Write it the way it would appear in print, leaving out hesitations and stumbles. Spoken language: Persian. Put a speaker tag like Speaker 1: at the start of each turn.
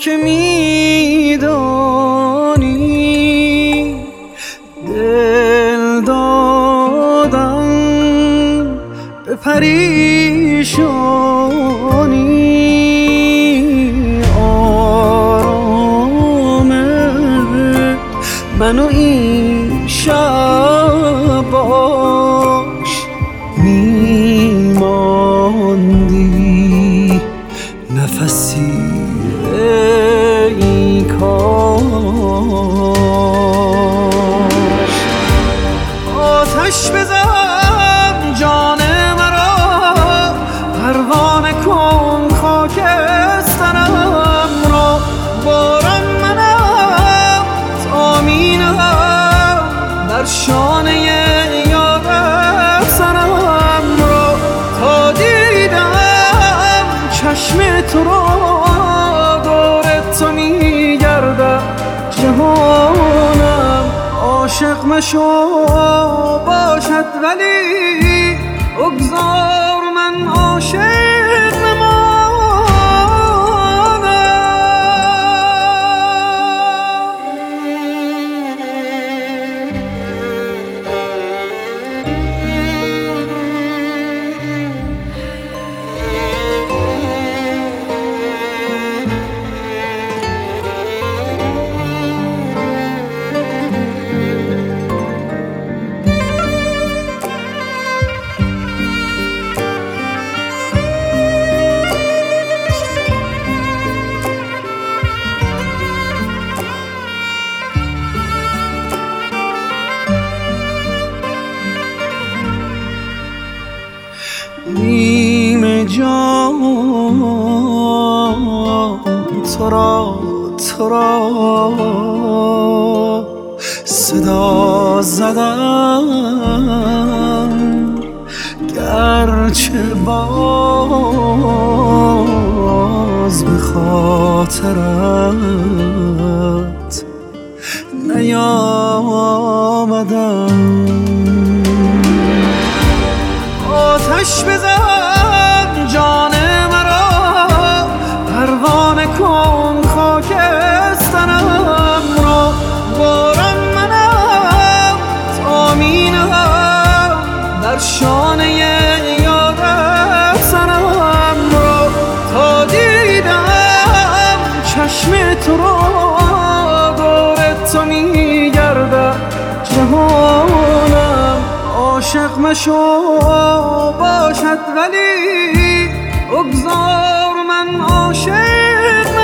Speaker 1: که میدانی دل دادم به پریشانی، آرام منو این شب باش میماندی نفسی ای کاش. آتش بزن جان مرا، پروانه کن خاکسترم را، باران منم تامینم بر شانه یادت سرم را، تا دیدم چشم تو را دور تو میگردد جهانم. عاشق مشو باشد ولی بگذار من عاشق نیم جان تو را صدا زدم، گرچه باز به خاطرت نیامدم. آتش بزن جان مرا، پروانه کن خاکسترم را، باران منم تامینم بر شانه یادت سرم را، تا دیدم چشم تو را دور تو میگردد جهانم. عاشق مشو باشد ولی بگذار من عاشق